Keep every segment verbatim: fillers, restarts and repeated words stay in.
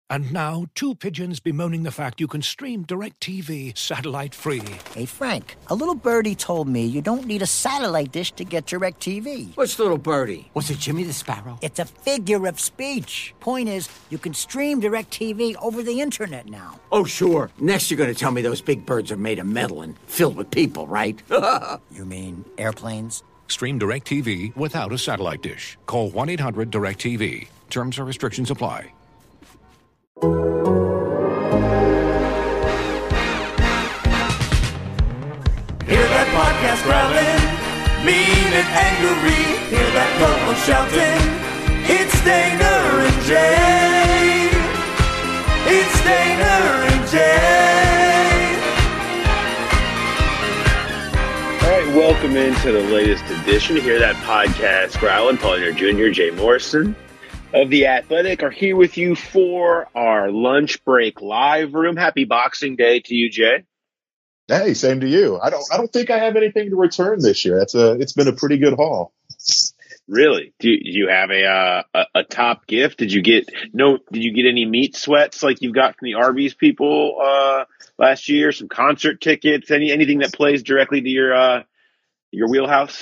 And now, two pigeons bemoaning the fact you can stream DirecTV satellite-free. Hey, Frank, a little birdie told me you don't need a satellite dish to get DirecTV. Which little birdie? Was it Jimmy the Sparrow? It's a figure of speech. Point is, you can stream DirecTV over the internet now. Oh, sure. Next you're going to tell me those big birds are made of metal and filled with people, right? You mean airplanes? Stream DirecTV without a satellite dish. Call one eight hundred direct T V. Terms and restrictions apply. Hear that podcast growling, mean and angry. Hear that co-host shouting, it's Dana and Jay. It's Dana and Jay. All right, welcome into the latest edition. Hear that podcast growling. Paul Hunter Junior, Jay Morrison of The Athletic are here with you for our lunch break live room. Happy Boxing Day to you, Jay. Hey, same to you. I don't. I don't think I have anything to return this year. That's a. It's been a pretty good haul. Really? Do you, do you have a, uh, a a top gift? Did you get no? Did you get any meat sweats like you've got from the Arby's people uh, last year? Some concert tickets? Any anything that plays directly to your uh, your wheelhouse?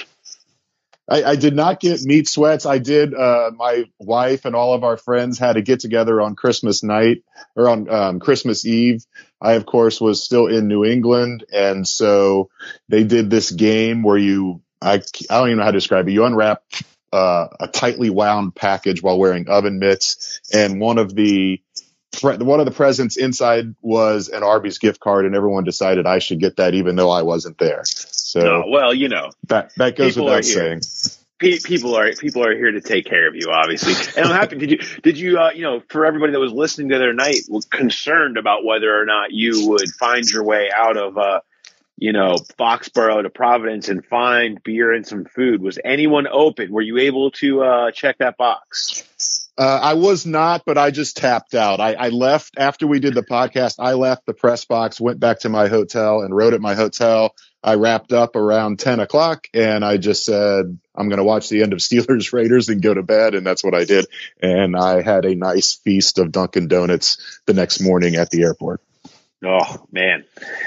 I, I did not get meat sweats. I did. Uh, my wife and all of our friends had a get together on Christmas night or on um, Christmas Eve. I, of course, was still in New England. And so they did this game where you, I, I don't even know how to describe it. You unwrap uh, a tightly wound package while wearing oven mitts. And one of the, one of the presents inside was an Arby's gift card, and everyone decided I should get that even though I wasn't there. So, no, well, you know, that, that goes without saying. People are people are here to take care of you, obviously. And I'm happy. Did you did you uh, you know, for everybody that was listening the other night, was concerned about whether or not you would find your way out of uh, you know, Foxborough to Providence and find beer and some food? Was anyone open? Were you able to uh, check that box? Uh, I was not, but I just tapped out. I, I left after we did the podcast. I left the press box, went back to my hotel and wrote at my hotel. I wrapped up around ten o'clock and I just said, I'm going to watch the end of Steelers Raiders and go to bed. And that's what I did. And I had a nice feast of Dunkin' Donuts the next morning at the airport. Oh, man.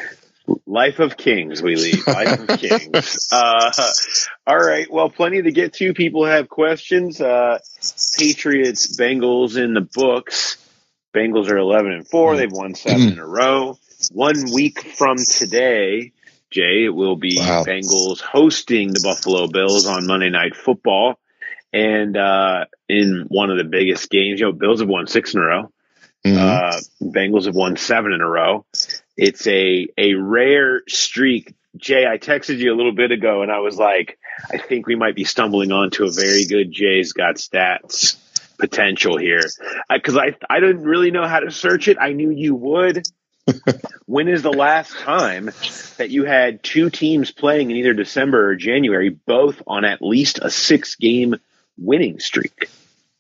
Life of kings, we lead. Life of kings. Uh, all right. Well, plenty to get to. People have questions. Uh, Patriots, Bengals in the books. Bengals are eleven and four. They've won seven in a row. One week from today, Jay, it will be wow. Bengals hosting the Buffalo Bills on Monday Night Football. And uh, in one of the biggest games, you know, Bills have won six in a row. Mm-hmm. Uh, Bengals have won seven in a row. It's a, a rare streak. Jay, I texted you a little bit ago and I was like, I think we might be stumbling onto a very good Jay's Got Stats potential here. Because I, I, I didn't really know how to search it. I knew you would. When is the last time that you had two teams playing in either December or January, both on at least a six game winning streak?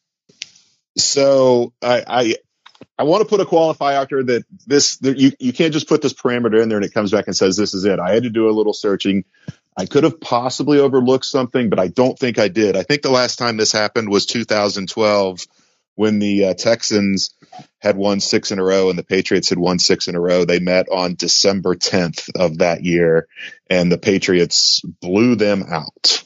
So I, I I want to put a qualifier out there that this that you, you can't just put this parameter in there and it comes back and says this is it. I had to do a little searching. I could have possibly overlooked something, but I don't think I did. I think the last time this happened was two thousand twelve when the uh, Texans had won six in a row and the Patriots had won six in a row. They met on December tenth of that year, and the Patriots blew them out.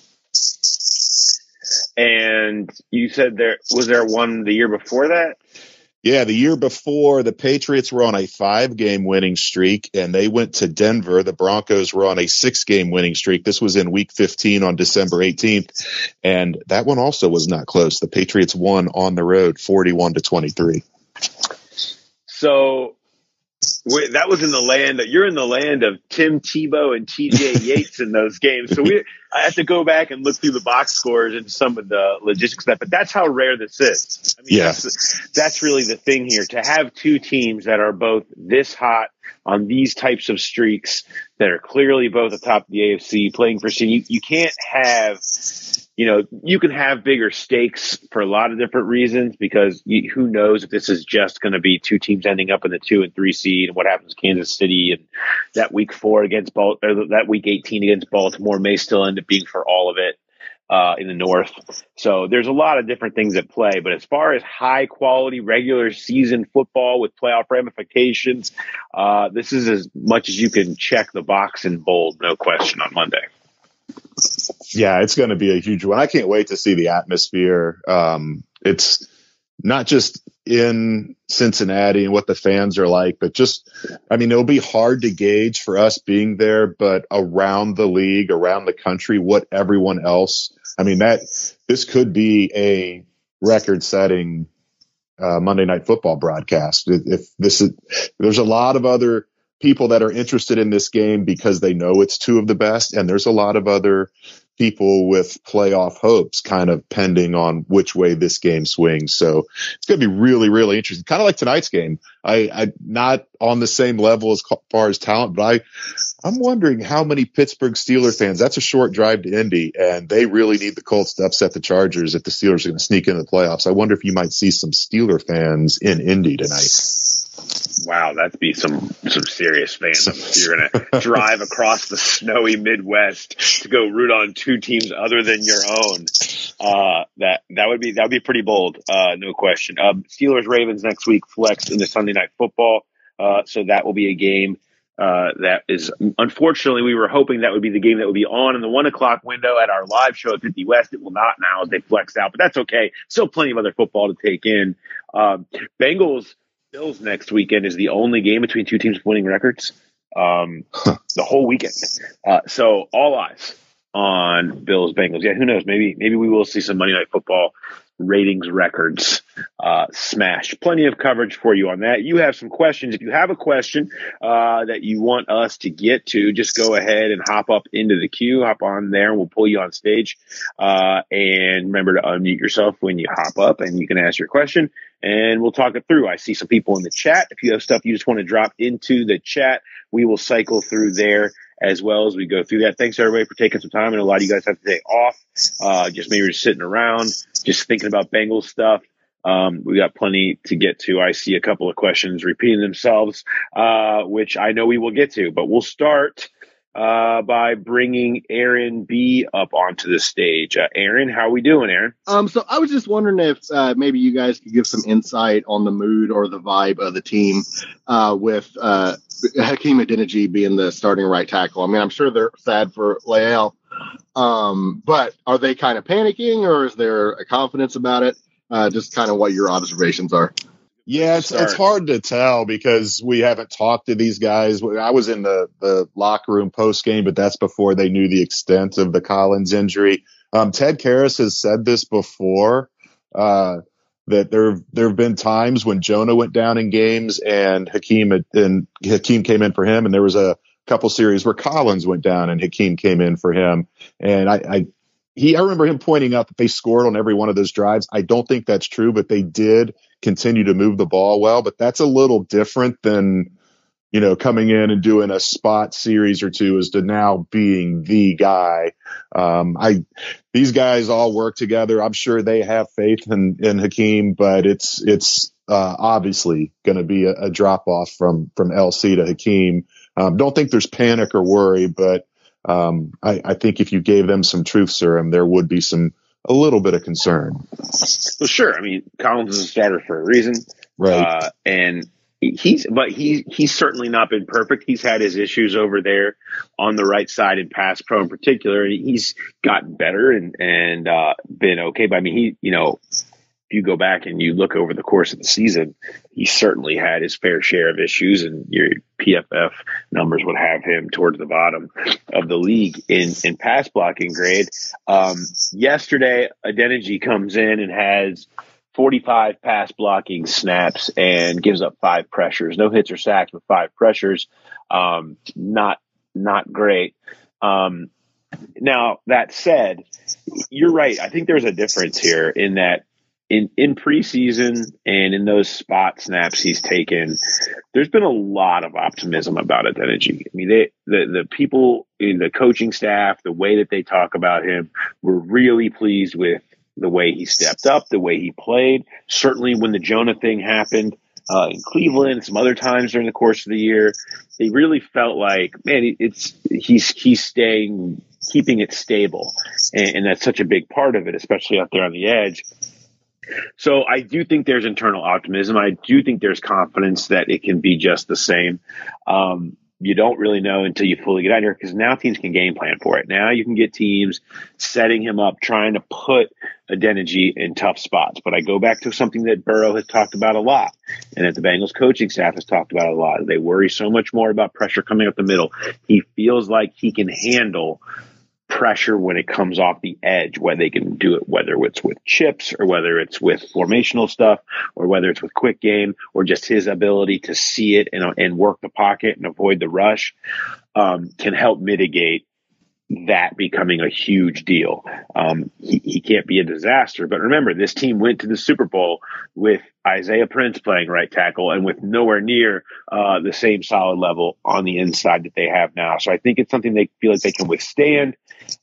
And you said there was there one the year before that? Yeah, the year before, the Patriots were on a five-game winning streak, and they went to Denver. The Broncos were on a six-game winning streak. This was in Week fifteen on December eighteenth, and that one also was not close. The Patriots won on the road, forty-one to twenty-three. So wait, that was in the land – you're in the land of Tim Tebow and T J Yates in those games. So we I have to go back and look through the box scores and some of the logistics of that. But that's how rare this is. I mean, yeah. that's, that's really the thing here. To have two teams that are both this hot on these types of streaks that are clearly both atop the A F C playing for seed, you, you can't have – you know, you can have bigger stakes for a lot of different reasons because you, who knows if this is just going to be two teams ending up in the two and three seed and what happens to Kansas City and that week four against Bal- or that week eighteen against Baltimore may still end up being for all of it. uh, in the North. So there's a lot of different things at play. But as far as high quality regular season football with playoff ramifications, uh, this is as much as you can check the box in bold, no question, on Monday. Yeah, it's going to be a huge one. I can't wait to see the atmosphere. Um, it's not just in Cincinnati and what the fans are like, but just, I mean, it'll be hard to gauge for us being there, but around the league, around the country, what everyone else, I mean, that this could be a record setting uh, Monday Night Football broadcast. If this is, there's a lot of other people that are interested in this game because they know it's two of the best. And there's a lot of other people with playoff hopes kind of pending on which way this game swings. So it's going to be really, really interesting. Kind of like tonight's game. I, I not on the same level as far as talent, but I, I'm wondering how many Pittsburgh Steelers fans, that's a short drive to Indy, and they really need the Colts to upset the Chargers if the Steelers are going to sneak into the playoffs. I wonder if you might see some Steeler fans in Indy tonight. Wow, that'd be some some serious fandom. You're going to drive across the snowy Midwest to go root on two teams other than your own. Uh, that that would be that would be pretty bold, uh, no question. Uh, Steelers Ravens next week flexed into Sunday Night Football, uh, so that will be a game uh, that is unfortunately we were hoping that would be the game that would be on in the one o'clock window at our live show at fifty West. It will not now as they flexed out, but that's okay. Still plenty of other football to take in. Um, Bengals. Bills next weekend is the only game between two teams with winning records um, the whole weekend. Uh, so all eyes on Bills Bengals. Yeah, who knows? Maybe maybe we will see some Monday Night Football ratings records uh, smashed. Plenty of coverage for you on that. You have some questions. If you have a question uh, that you want us to get to, just go ahead and hop up into the queue. Hop on there, and we'll pull you on stage. Uh, and remember to unmute yourself when you hop up, and you can ask your question. And we'll talk it through. I see some people in the chat. If you have stuff you just want to drop into the chat, we will cycle through there as well as we go through that. Thanks, everybody, for taking some time. And a lot of you guys have to take off. Uh, just maybe just sitting around, just thinking about Bengals stuff. Um, we got plenty to get to. I see a couple of questions repeating themselves, uh, which I know we will get to. But we'll start uh, by bringing Aaron B up onto the stage. Uh, Aaron, how are we doing, Aaron? Um, so I was just wondering if uh, maybe you guys could give some insight on the mood or the vibe of the team uh, with uh, Hakeem Adeniji being the starting right tackle. I mean, I'm sure they're sad for Leal, um, but are they kind of panicking, or is there a confidence about it? Uh, just kind of what your observations are. Yeah, it's, it's hard to tell because we haven't talked to these guys. I was in the, the locker room post game, but that's before they knew the extent of the Collins injury. Um, Ted Karras has said this before, uh, that there there have been times when Jonah went down in games and Hakeem and Hakeem came in for him, and there was a couple series where Collins went down and Hakeem came in for him. And I, I he I remember him pointing out that they scored on every one of those drives. I don't think that's true, but they did continue to move the ball well. But that's a little different than, you know, coming in and doing a spot series or two as to now being the guy. Um, I, these guys all work together. I'm sure they have faith in, in Hakeem, but it's, it's, uh, obviously going to be a, a drop off from, from L C to Hakeem. Um, don't think there's panic or worry, but, um, I, I think if you gave them some truth serum, there would be some, a little bit of concern. Well, sure. I mean, Collins is a starter for a reason. Right. Uh, and, He's, but he, he's certainly not been perfect. He's had his issues over there on the right side in pass pro in particular. He's gotten better and, and, uh, been okay. But I mean, he, you know, if you go back and you look over the course of the season, he certainly had his fair share of issues, and your P F F numbers would have him towards the bottom of the league in, in pass blocking grade. Um, yesterday, Adeniji comes in and has forty-five pass blocking snaps and gives up five pressures. No hits or sacks, but five pressures. Um, not not great. Um, now, that said, you're right. I think there's a difference here in that in, in preseason and in those spot snaps he's taken, there's been a lot of optimism about Adeniji. I mean, they, the, the people in the coaching staff, the way that they talk about him, were really pleased with the way he stepped up, the way he played. Certainly when the Jonah thing happened uh, in Cleveland, some other times during the course of the year, they really felt like, man, it's he's he's staying keeping it stable. And, and that's such a big part of it, especially out there on the edge. So I do think there's internal optimism. I do think there's confidence that it can be just the same. Um, you don't really know until you fully get out here, because now teams can game plan for it. Now you can get teams setting him up, trying to put Adeniji in tough spots. But I go back to something that Burrow has talked about a lot, and that the Bengals coaching staff has talked about a lot. They worry so much more about pressure coming up the middle. He feels like he can handle pressure when it comes off the edge, whether they can do it, whether it's with chips or whether it's with formational stuff or whether it's with quick game or just his ability to see it and, and work the pocket and avoid the rush, um, can help mitigate that becoming a huge deal. Um, he, he can't be a disaster, but remember, this team went to the Super Bowl with Isaiah Prince playing right tackle and with nowhere near uh, the same solid level on the inside that they have now. So I think it's something they feel like they can withstand,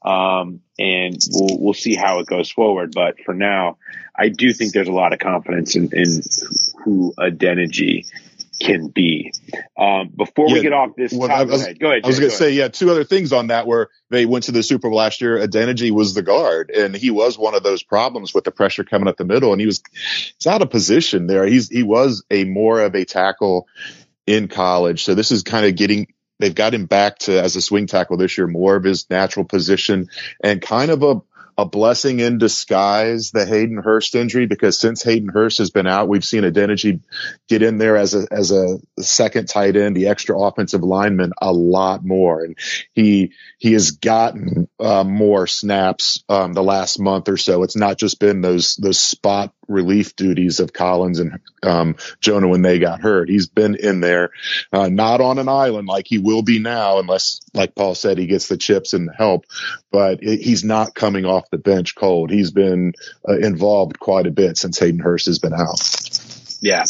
um, and we'll, we'll see how it goes forward. But for now, I do think there's a lot of confidence in, in who Adeniji can be. Um, before Yeah, we get off this well, topic, I was, go ahead. Go ahead, I was Jay, going go to say, yeah, two other things on that where they went to the Super Bowl last year. Adeniji was the guard, and he was one of those problems with the pressure coming up the middle, and he was he's out of position there. He's he was a more of a tackle in college, so this is kind of getting. They've got him back to as a swing tackle this year, more of his natural position, and kind of a a blessing in disguise, the Hayden Hurst injury, because since Hayden Hurst has been out, we've seen Adeniji get in there as a as a second tight end, the extra offensive lineman, a lot more, and he he has gotten uh, more snaps um, the last month or so. It's not just been those those spot relief duties of Collins and um, Jonah when they got hurt. He's been in there, uh, not on an island like he will be now, unless, like Paul said, he gets the chips and the help. But it, he's not coming off the bench cold. He's been uh, involved quite a bit since Hayden Hurst has been out. Yeah,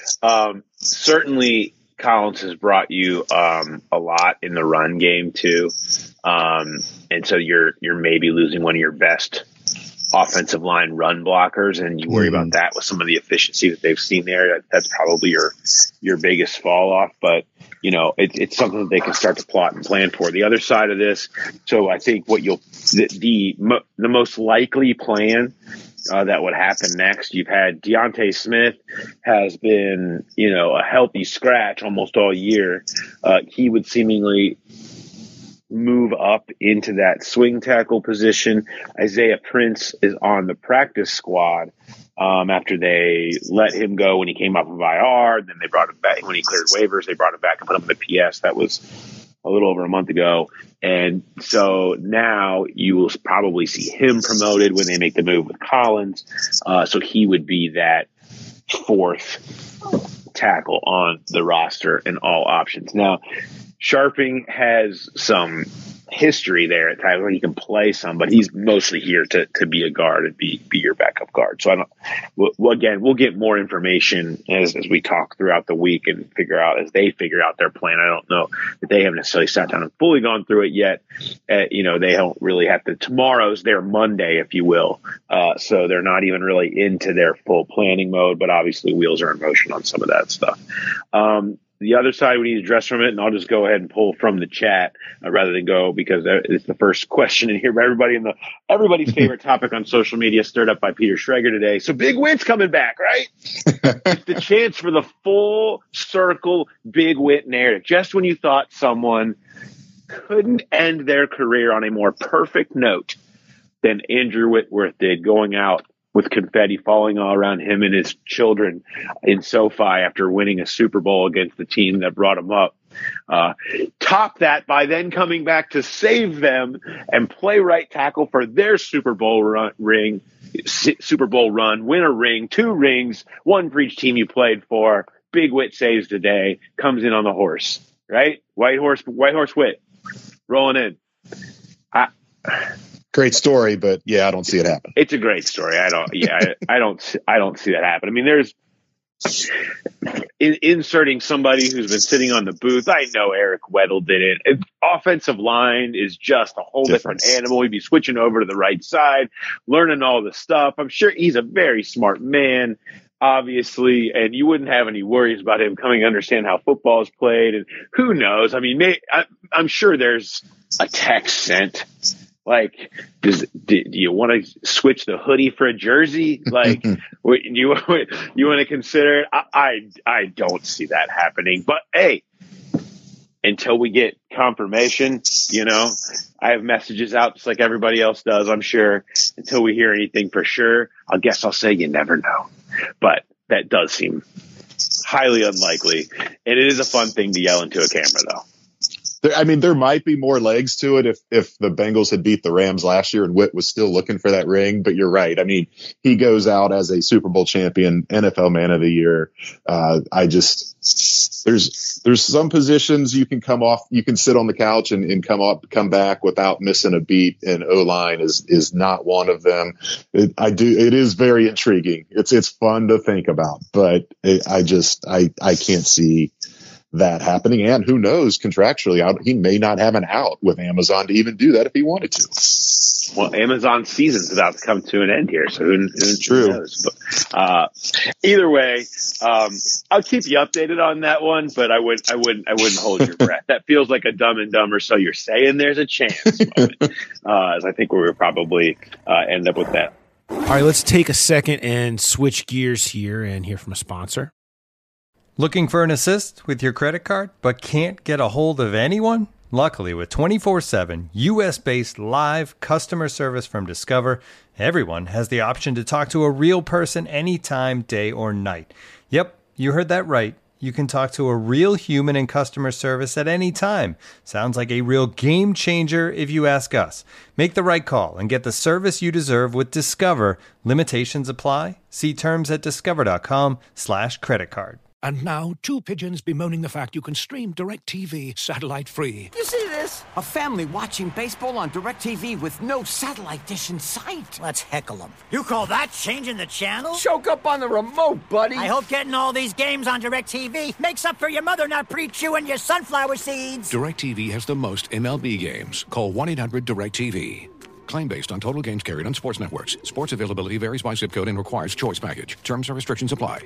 um, certainly Collins has brought you um, a lot in the run game too, um, and so you're you're maybe losing one of your best offensive line run blockers, and you worry mm. about that with some of the efficiency that they've seen there. That, that's probably your your biggest fall off, but you know it, it's something that they can start to plot and plan for. The other side of this, so I think what you'll the the, the most likely plan uh, that would happen next. You've had Deontay Smith has been you know a healthy scratch almost all year. Uh, he would seemingly move up into that swing tackle position. Isaiah Prince is on the practice squad um, after they let him go when he came off of I R. Then they brought him back when he cleared waivers. They brought him back and put him in the P S. That was a little over a month ago. And so now you will probably see him promoted when they make the move with Collins. Uh, so he would be that fourth tackle on the roster in all options. Now, Sharping has some history there at times where he can play some, but he's mostly here to, to be a guard and be, be your backup guard. So I don't, well, again, we'll get more information as, as we talk throughout the week and figure out as they figure out their plan. I don't know that they haven't necessarily sat down and fully gone through it yet. Uh, you know, they don't really have to, tomorrow's their Monday, if you will. Uh, so they're not even really into their full planning mode, but obviously wheels are in motion on some of that stuff. Um, The other side, we need to address from it, and I'll just go ahead and pull from the chat uh, rather than go because it's the first question in here by everybody in the everybody's favorite topic on social media, stirred up by Peter Schrager today. So Big Wit's coming back, right? It's the chance for the full circle Big Wit narrative. Just when you thought someone couldn't end their career on a more perfect note than Andrew Whitworth did, going out with confetti falling all around him and his children in SoFi after winning a Super Bowl against the team that brought him up. Uh, top that by then coming back to save them and play right tackle for their Super Bowl run, ring, Super Bowl run, win a ring, two rings, one for each team you played for. Big Wit saves the day, comes in on the horse, right? White horse, white horse Wit, rolling in. I, Great story, but yeah, I don't see it happen. It's a great story. I don't, yeah, I, I don't, I don't see that happen. I mean, there's in, inserting somebody who's been sitting on the booth. I know Eric Weddle did it. it. Offensive line is just a whole Difference. different animal. He'd be switching over to the right side, learning all the stuff. I'm sure he's a very smart man. obviously, and you wouldn't have any worries about him coming to understand how football is played. And who knows? I mean, may, I, I'm sure there's a text sent. Like, does do, do you want to switch the hoodie for a jersey? Like, what, you you want to consider it? I, I I don't see that happening. But hey, until we get confirmation, you know, I have messages out just like everybody else does, I'm sure. Until we hear anything for sure, I guess I'll say you never know. But that does seem highly unlikely, and it is a fun thing to yell into a camera, though. There, I mean, there might be more legs to it if, if the Bengals had beat the Rams last year and Witt was still looking for that ring. But you're right. I mean, he goes out as a Super Bowl champion, N F L Man of the Year. Uh, I just there's there's some positions you can come off, you can sit on the couch and, and come up, come back without missing a beat. And O-line is is not one of them. It, I do. It is very intriguing. It's it's fun to think about, but it, I just I I can't see that happening. And who knows, contractually, out he may not have an out with Amazon to even do that if he wanted to. Well, Amazon's season's about to come to an end here, so who, who, True. who knows? But, uh, either way, um, I'll keep you updated on that one, but I would, I wouldn't, I wouldn't hold your breath. That feels like a Dumb and Dumber. So you're saying there's a chance, moment, uh, as I think we would probably uh, end up with that. All right, let's take a second and switch gears here and hear from a sponsor. Looking for an assist with your credit card, but can't get a hold of anyone? Luckily, with twenty-four seven U S-based live customer service from Discover, everyone has the option to talk to a real person anytime, day or night. Yep, you heard that right. You can talk to a real human in customer service at any time. Sounds like a real game changer if you ask us. Make the right call and get the service you deserve with Discover. Limitations apply. See terms at discover.com slash credit card. And now, two pigeons bemoaning the fact you can stream DirecTV satellite-free. You see this? A family watching baseball on DirecTV with no satellite dish in sight. Let's heckle them. You call that changing the channel? Choke up on the remote, buddy. I hope getting all these games on DirecTV makes up for your mother not pre-chewing your sunflower seeds. DirecTV has the most M L B games. Call one eight hundred direct T V. Claim based on total games carried on sports networks. Sports availability varies by zip code and requires choice package. Terms and restrictions apply.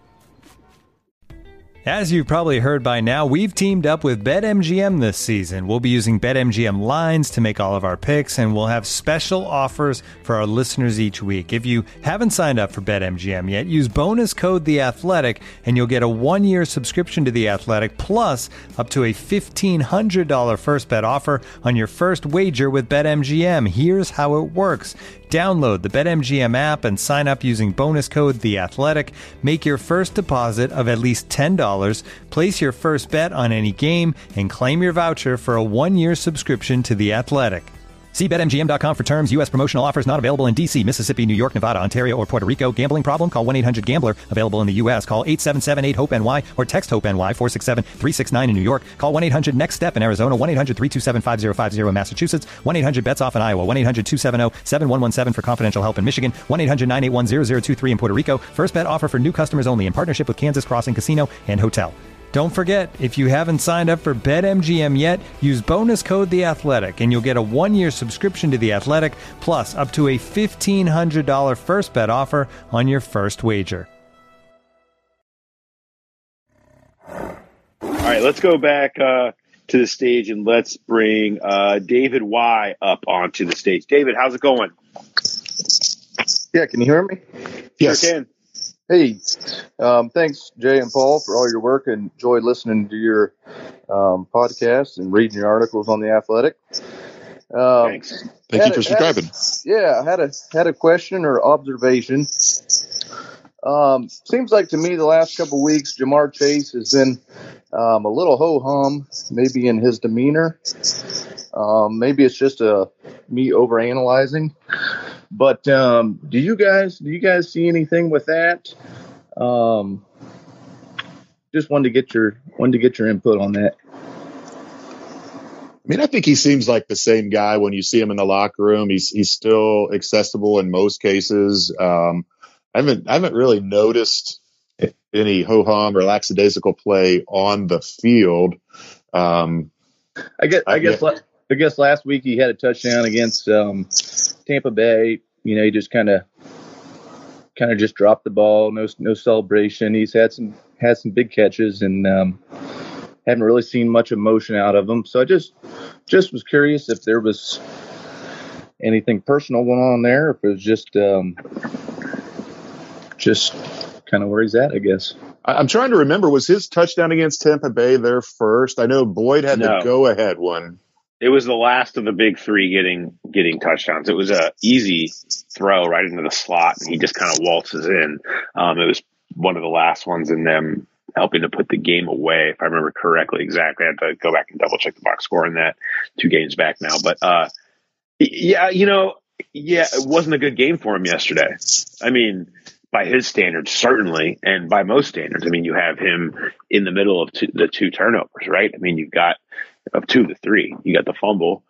As you've probably heard by now, we've teamed up with BetMGM this season. We'll be using BetMGM lines to make all of our picks, and we'll have special offers for our listeners each week. If you haven't signed up for BetMGM yet, use bonus code The Athletic, and you'll get a one-year subscription to The Athletic, plus up to a fifteen hundred dollars first bet offer on your first wager with BetMGM. Here's how it works. Download the BetMGM app and sign up using bonus code The Athletic. Make your first deposit of at least ten dollars. Place your first bet on any game and claim your voucher for a one-year subscription to The Athletic. See Bet M G M dot com for terms. U S promotional offers not available in D C, Mississippi, New York, Nevada, Ontario, or Puerto Rico. Gambling problem? Call one eight hundred gambler. Available in the U S. Call eight seven seven eight hope N Y or text HOPE-NY four six seven three six nine in New York. Call one eight hundred next step in Arizona. one eight hundred three two seven five zero five zero in Massachusetts. one eight hundred bets off in Iowa. one eight hundred two seven zero seven one one seven for confidential help in Michigan. one eight hundred nine eight one zero zero two three in Puerto Rico. First bet offer for new customers only in partnership with Kansas Crossing Casino and Hotel. Don't forget, if you haven't signed up for BetMGM yet, use bonus code The Athletic, and you'll get a one-year subscription to The Athletic, plus up to a fifteen hundred dollars first bet offer on your first wager. All right, let's go back uh, to the stage, and let's bring uh, David Y. up onto the stage. David, how's it going? Yeah, can you hear me? Yes. Sure can. Hey, um, thanks, Jay and Paul, for all your work. And enjoy listening to your um, podcast and reading your articles on The Athletic. Um, Thanks. Thank you a, for subscribing. A, yeah, I had a had a question or observation. Um, seems like to me the last couple of weeks, Jamar Chase has been um, a little ho-hum, maybe in his demeanor. Um, maybe it's just a me overanalyzing. But um, do you guys do you guys see anything with that? Um, just wanted to get your wanted to get your input on that. I mean, I think he seems like the same guy when you see him in the locker room. He's he's still accessible in most cases. Um, I haven't I haven't really noticed any ho hum or lackadaisical play on the field. Um, I guess I guess yeah. I guess last week he had a touchdown against um, Tampa Bay. You know, he just kind of kind of just dropped the ball, no no celebration. He's had some had some big catches, and um, haven't really seen much emotion out of him. So I just just was curious if there was anything personal going on there, if it was just um, just kind of where he's at, I guess. I'm trying to remember, was his touchdown against Tampa Bay their first? I know Boyd had No. the go-ahead one. It was the last of the big three getting getting touchdowns. It was a easy throw right into the slot, and he just kind of waltzes in. Um, it was one of the last ones in them helping to put the game away, if I remember correctly. Exactly. I had to go back and double check the box score on that two games back now. But uh, yeah, you know, yeah, it wasn't a good game for him yesterday. I mean, by his standards, certainly, and by most standards. I mean, you have him in the middle of two, the two turnovers, right? I mean, you've got of two to three. You got the fumble,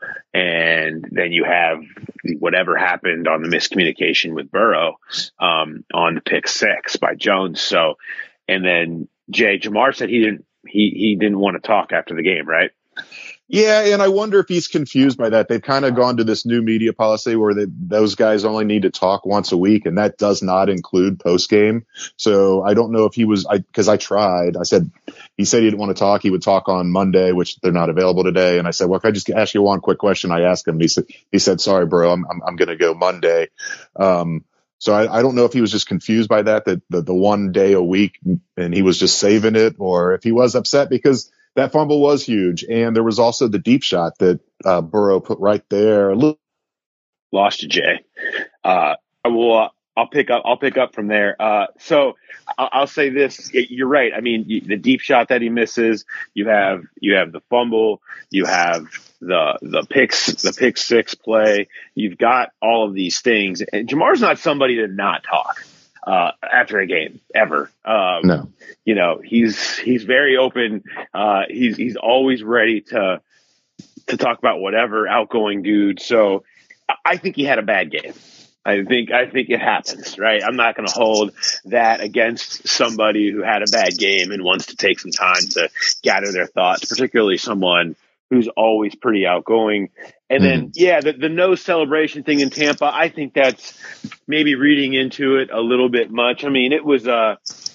and then you have whatever happened on the miscommunication with Burrow um, on the pick six by Jones. So, and then Jay Jamar said he didn't he he didn't want to talk after the game, right? Yeah, and I wonder if he's confused by that. They've kind of gone to this new media policy where they, those guys only need to talk once a week, and that does not include post-game. So I don't know if he was – because I tried. I said – he said he didn't want to talk. He would talk on Monday, which they're not available today. And I said, well, if I just ask you one quick question, I asked him. And he said, he said, sorry, bro, I'm I'm, I'm going to go Monday. Um, so I, I don't know if he was just confused by that, that the, the one day a week, and he was just saving it, or if he was upset because – that fumble was huge, and there was also the deep shot that uh, Burrow put right there. Lost to Jay. Uh, well, I'll pick up. I'll pick up from there. Uh, so I'll, I'll say this: you're right. I mean, the deep shot that he misses. You have you have the fumble. You have the the picks the pick six play. You've got all of these things. And Jamar's not somebody to not talk uh, after a game ever. Um, no. You know, he's he's very open. Uh, he's he's always ready to to talk about whatever, outgoing dude. So I think he had a bad game. I think I think it happens, right? I'm not going to hold that against somebody who had a bad game and wants to take some time to gather their thoughts, particularly someone who's always pretty outgoing. And then, mm. yeah, the, the no celebration thing in Tampa, I think that's maybe reading into it a little bit much. I mean, it was uh,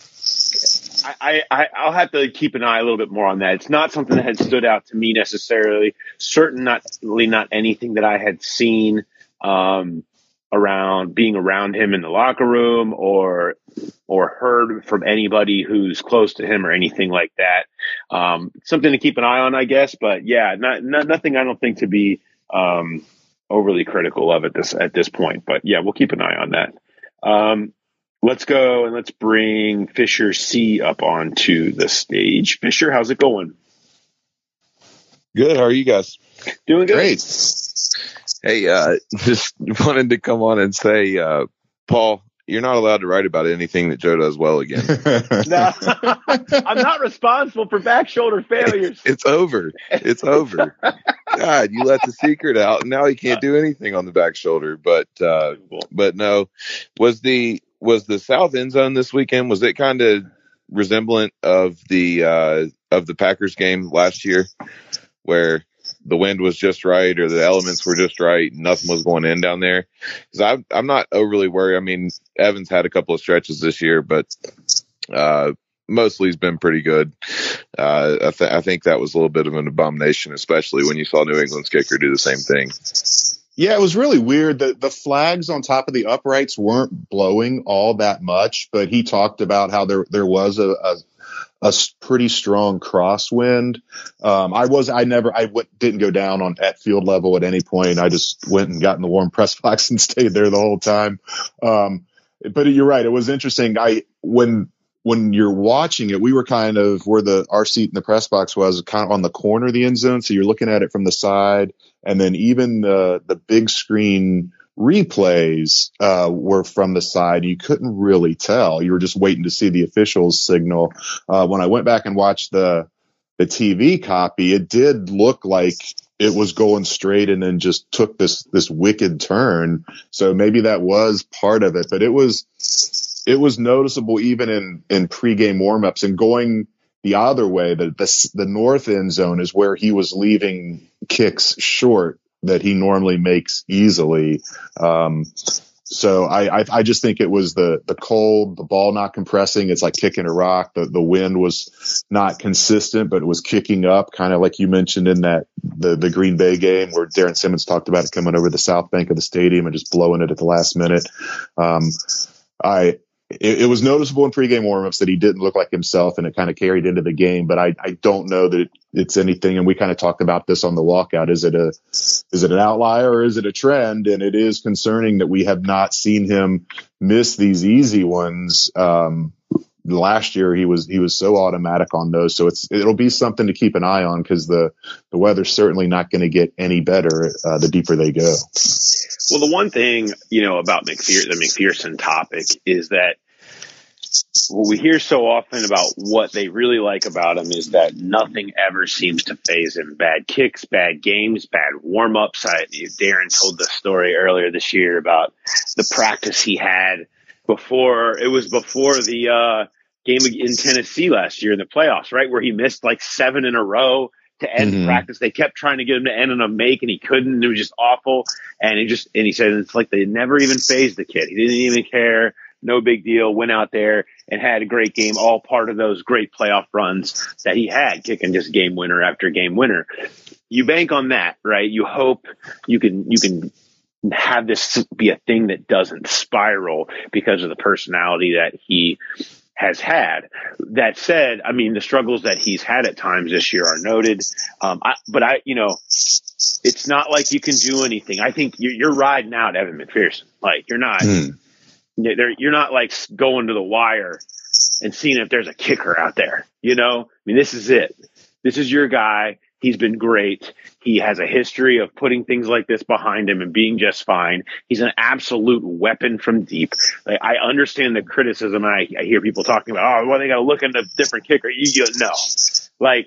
I, I, I'll have to keep an eye a little bit more on that. It's not something that had stood out to me necessarily. Certainly not anything that I had seen um, around being around him in the locker room or or heard from anybody who's close to him or anything like that. Um, something to keep an eye on, I guess. But yeah, not, not nothing I don't think to be um, overly critical of at this at this point. But yeah, we'll keep an eye on that. Um, let's go and let's bring Fisher C up onto the stage. Fisher, how's it going? Good. How are you guys? Doing good. Great. Hey, uh, just wanted to come on and say, uh, Paul, you're not allowed to write about anything that Joe does well again. No, I'm not responsible for back shoulder failures. It's, it's over. It's over. God, you let the secret out, and now he can't do anything on the back shoulder. But uh, but no, was the was the south end zone this weekend? Was it kind of resemblant of the uh, of the Packers game last year, where the wind was just right or the elements were just right and nothing was going in down there? Because I'm, I'm not overly worried. I mean, Evans had a couple of stretches this year, but uh, mostly he's been pretty good. Uh, I, th- I think that was a little bit of an abomination, especially when you saw New England's kicker do the same thing. Yeah, it was really weird. The, the flags on top of the uprights weren't blowing all that much, but he talked about how there there was a, a a pretty strong crosswind. Um, I was, I never, I w- didn't go down on at field level at any point. I just went and got in the warm press box and stayed there the whole time. Um, but you're right. It was interesting. I, when, when you're watching it, we were kind of where the, our seat in the press box was kind of on the corner of the end zone. So you're looking at it from the side, and then even the, the big screen replays uh, were from the side. You couldn't really tell. You were just waiting to see the officials signal. Uh, when I went back and watched the the T V copy, it did look like it was going straight and then just took this this wicked turn. So maybe that was part of it. But it was it was noticeable even in in pregame warmups and going the other way. The the, the north end zone is where he was leaving kicks short that he normally makes easily. Um, so I, I I just think it was the the cold, the ball not compressing. It's like kicking a rock. The the wind was not consistent, but it was kicking up, kind of like you mentioned in that the the Green Bay game where Darren Simmons talked about it coming over the south bank of the stadium and just blowing it at the last minute. Um, I. It, it was noticeable in pregame warmups that he didn't look like himself, and it kind of carried into the game. But I, I don't know that it, it's anything. And we kind of talked about this on the walkout. Is it a is it an outlier or is it a trend? And it is concerning that we have not seen him miss these easy ones. Um, last year he was he was so automatic on those. So it's it'll be something to keep an eye on because the the weather's certainly not going to get any better uh, the deeper they go. Well, the one thing, you know, about McPherson, the McPherson topic is that what we hear so often about what they really like about him is that nothing ever seems to faze him. Bad kicks, bad games, bad warm-ups. I, Darren told the story earlier this year about the practice he had before. It was before the uh, game in Tennessee last year in the playoffs, right, where he missed like seven in a row to end mm-hmm. practice. They kept trying to get him to end on a make, and he couldn't. It was just awful. And he just and he said it's like they never even fazed the kid. He didn't even care. No big deal. Went out there and had a great game. All part of those great playoff runs that he had, kicking just game winner after game winner. You bank on that, right? You hope you can you can have this be a thing that doesn't spiral because of the personality that he has had. That said, I mean, the struggles that he's had at times this year are noted. Um, I, but I, you know, it's not like you can do anything. I think you're, you're riding out Evan McPherson. Like you're not, mm. you're not like going to the wire and seeing if there's a kicker out there. You know, I mean, this is it. This is your guy. He's been great. He has a history of putting things like this behind him and being just fine. He's an absolute weapon from deep. Like, I understand the criticism. I, I hear people talking about, oh, well, they got to look into a different kicker. You, you know, like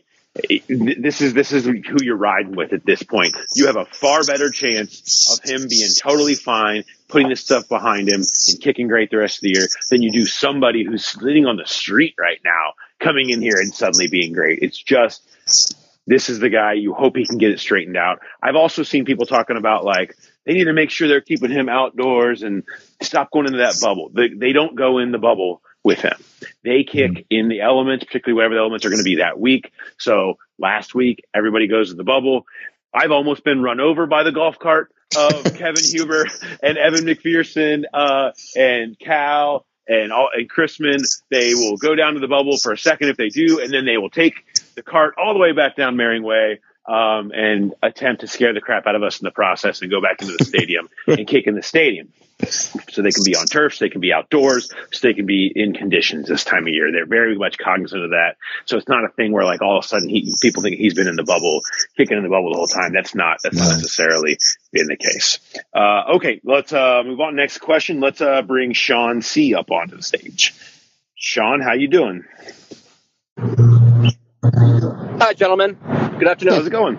this is this is who you're riding with at this point. You have a far better chance of him being totally fine, putting this stuff behind him, and kicking great the rest of the year than you do somebody who's sitting on the street right now, coming in here and suddenly being great. It's just. This is the guy. You hope he can get it straightened out. I've also seen people talking about like they need to make sure they're keeping him outdoors and stop going into that bubble. They, they don't go in the bubble with him. They kick mm-hmm. in the elements, particularly whatever the elements are going to be that week. So last week, everybody goes to the bubble. I've almost been run over by the golf cart of Kevin Huber and Evan McPherson uh, and Cal and all, and Chrisman. They will go down to the bubble for a second if they do, and then they will take the cart all the way back down Marion Way um, and attempt to scare the crap out of us in the process and go back into the stadium and kick in the stadium. So they can be on turf, so they can be outdoors, so they can be in conditions this time of year. They're very much cognizant of that. So it's not a thing where like all of a sudden he, people think he's been in the bubble, kicking in the bubble the whole time. That's not that's not necessarily been the case. Uh, okay, let's uh, move on. Next question. Let's uh, bring Sean C up onto the stage. Sean, how you doing? Hi, gentlemen. Good afternoon. How's it going?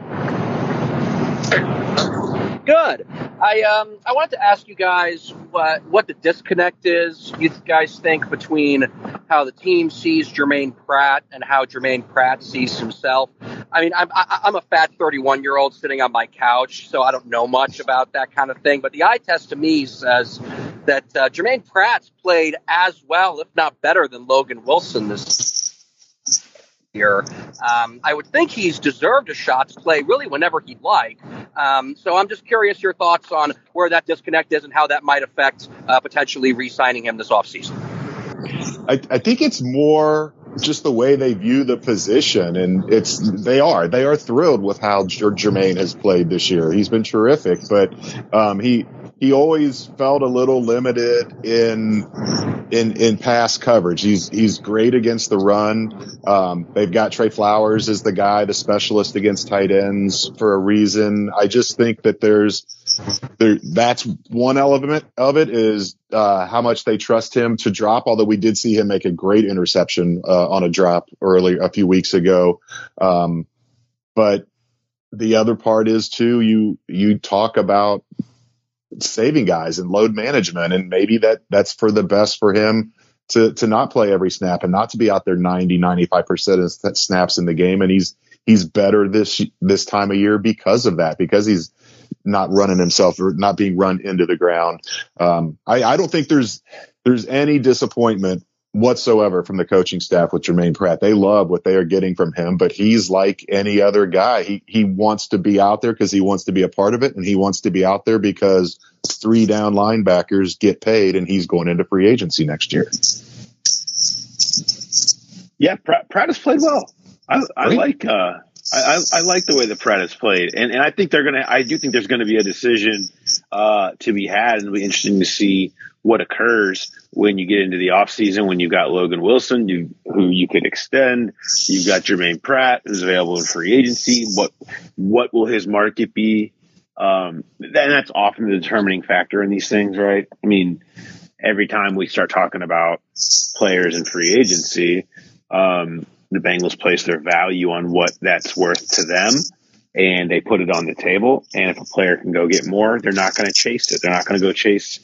Good. I um I wanted to ask you guys what what the disconnect is. You guys think between how the team sees Jermaine Pratt and how Jermaine Pratt sees himself. I mean, I'm I, I'm a fat thirty-one year old sitting on my couch, so I don't know much about that kind of thing. But the eye test to me says that uh, Jermaine Pratt's played as well, if not better, than Logan Wilson this year. Um, I would think he's deserved a shot to play really whenever he'd like. Um, so I'm just curious your thoughts on where that disconnect is and how that might affect uh, potentially re-signing him this offseason. I, I think it's more just the way they view the position, and it's they are they are thrilled with how Jer- Jermaine has played this year. He's been terrific, but um, he he always felt a little limited in in in pass coverage. He's he's great against the run. Um, they've got Trey Flowers as the guy, the specialist against tight ends for a reason. I just think that there's there that's one element of it is uh, how much they trust him to drop. Although we did see him make a great interception uh, on a drop early a few weeks ago, um, but the other part is too you you talk about saving guys and load management, and maybe that that's for the best for him to to not play every snap and not to be out there ninety, ninety-five percent of snaps in the game. And he's he's better this this time of year because of that, because he's not running himself or not being run into the ground. Um, I, I don't think there's there's any disappointment whatsoever from the coaching staff with Jermaine Pratt. They love what they are getting from him, but he's like any other guy. He he wants to be out there because he wants to be a part of it, and he wants to be out there because three down linebackers get paid, and he's going into free agency next year. Yeah, Pratt, Pratt has played well. I, I like uh, I, I like the way that Pratt has played, and and I think they're gonna. I do think there's going to be a decision uh, to be had, and it'll be interesting to see what occurs when you get into the offseason, when you've got Logan Wilson, you, who you could extend. You've got Jermaine Pratt, who's available in free agency. What what will his market be? Um, and that's often the determining factor in these things, right? I mean, every time we start talking about players in free agency, um, the Bengals place their value on what that's worth to them, and they put it on the table. And if a player can go get more, they're not going to chase it. They're not going to go chase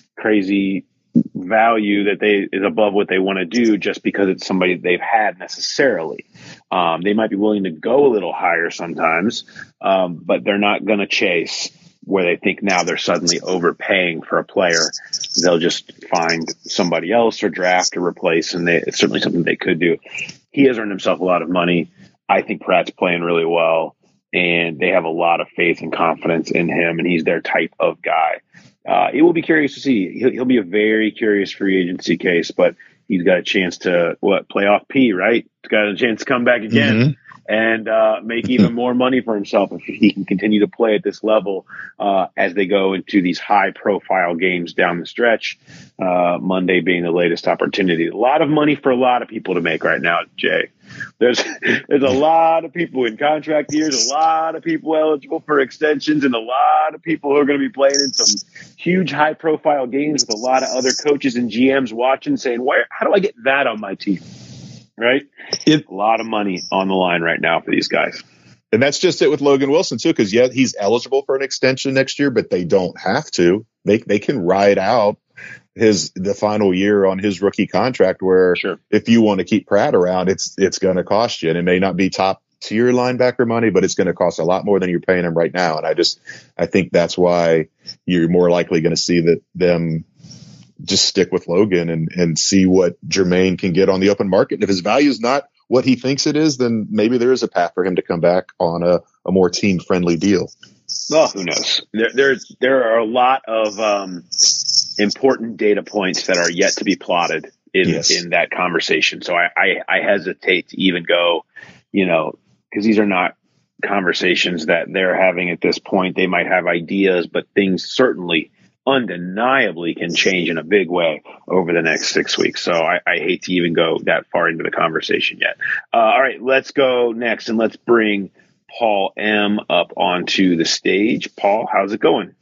crazy value that they is above what they want to do just because it's somebody they've had necessarily. Um, they might be willing to go a little higher sometimes, um, but they're not going to chase where they think now they're suddenly overpaying for a player. They'll just find somebody else or draft or replace, and they, it's certainly something they could do. He has earned himself a lot of money. I think Pratt's playing really well, and they have a lot of faith and confidence in him, and he's their type of guy. Uh, it will be curious to see. He'll, he'll be a very curious free agency case, but he's got a chance to, what, play off P, right? He's got a chance to come back again. Mm-hmm. And uh, make even more money for himself if he can continue to play at this level uh, as they go into these high-profile games down the stretch, uh, Monday being the latest opportunity. A lot of money for a lot of people to make right now, Jay. There's there's a lot of people in contract years, a lot of people eligible for extensions, and a lot of people who are going to be playing in some huge high-profile games with a lot of other coaches and G Ms watching saying, "Where? How do I get that on my team?" Right? It, a lot of money on the line right now for these guys. And that's just it with Logan Wilson, too, because, yeah, he's eligible for an extension next year, but they don't have to. They they can ride out his the final year on his rookie contract where sure. if you want to keep Pratt around, it's it's going to cost you. And it may not be top tier linebacker money, but it's going to cost a lot more than you're paying him right now. And I just I think that's why you're more likely going to see that them just stick with Logan and, and see what Jermaine can get on the open market. And if his value is not what he thinks it is, then maybe there is a path for him to come back on a, a more team friendly deal. Well, who knows? There, there's, there are a lot of um, important data points that are yet to be plotted in, yes. in that conversation. So I, I, I hesitate to even go, you know, because these are not conversations that they're having at this point. They might have ideas, but things certainly undeniably can change in a big way over the next six weeks. So I, I hate to even go that far into the conversation yet. Uh, all right, let's go next and let's bring Paul M. up onto the stage. Paul, how's it going?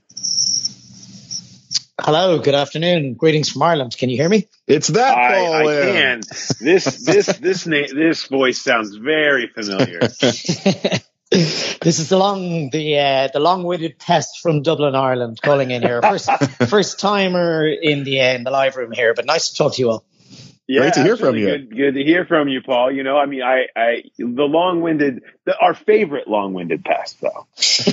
Hello, good afternoon. Greetings from Ireland. Can you hear me? It's that I, Paul I M. can. This this this name this voice sounds very familiar. This is the long, the uh, the long-winded pest from Dublin, Ireland, calling in here. First, first timer in the uh, in the live room here, but nice to talk to you all. Yeah, great to hear from you. Good, good to hear from you, Paul. You know, I mean, I, I the long-winded, the, our favorite long-winded pest, though.